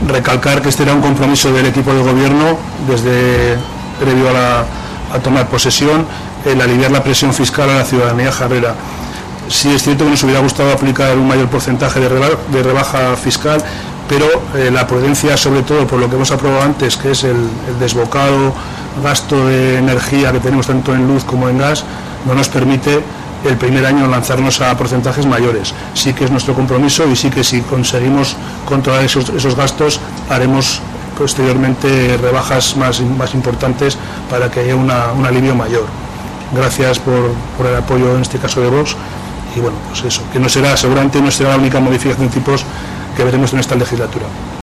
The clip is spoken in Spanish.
recalcar que este era un compromiso del equipo de gobierno desde previo a tomar posesión, el aliviar la presión fiscal a la ciudadanía jarrera. Sí es cierto que nos hubiera gustado aplicar un mayor porcentaje de rebaja fiscal, pero la prudencia, sobre todo por lo que hemos aprobado antes, que es el desbocado gasto de energía que tenemos tanto en luz como en gas, no nos permite el primer año lanzarnos a porcentajes mayores. Sí que es nuestro compromiso y sí que si conseguimos controlar esos gastos, haremos posteriormente rebajas más importantes para que haya un alivio mayor. Gracias por el apoyo en este caso de Vox y bueno, pues eso, que seguramente no será la única modificación de tipos que veremos en esta legislatura.